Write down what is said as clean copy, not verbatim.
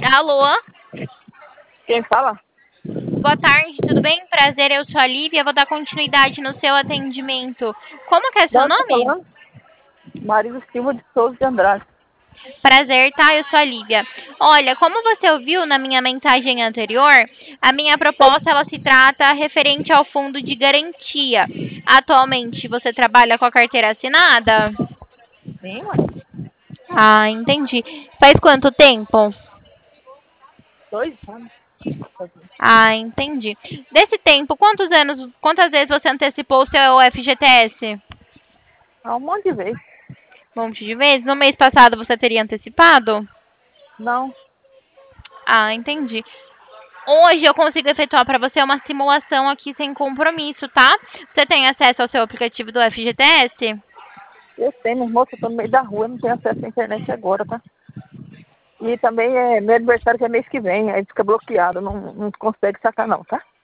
Alô? Quem fala? Boa tarde, tudo bem? Prazer, eu sou a Lívia, vou dar continuidade no seu atendimento. Como que é De seu onde tá nome? falando? Marido Silva de Souza de Andrade. Prazer, tá? Eu sou a Lívia. Olha, como você ouviu na minha mensagem anterior, a minha proposta ela se trata referente ao fundo de garantia. Atualmente, você trabalha com a carteira assinada? Sim, ué. Ah, entendi. Faz quanto tempo? 2 anos. Ah, entendi. Desse tempo, quantas vezes você antecipou o seu FGTS? Há um monte de vezes. Um monte de vezes? No mês passado você teria antecipado? Não. Ah, entendi. Hoje eu consigo efetuar para você uma simulação aqui sem compromisso, tá? Você tem acesso ao seu aplicativo do FGTS? Eu tenho, minha irmã, eu tô no meio da rua, eu não tenho acesso à internet agora, tá? E também é meu aniversário que é mês que vem, aí fica bloqueado, não consegue sacar não, tá?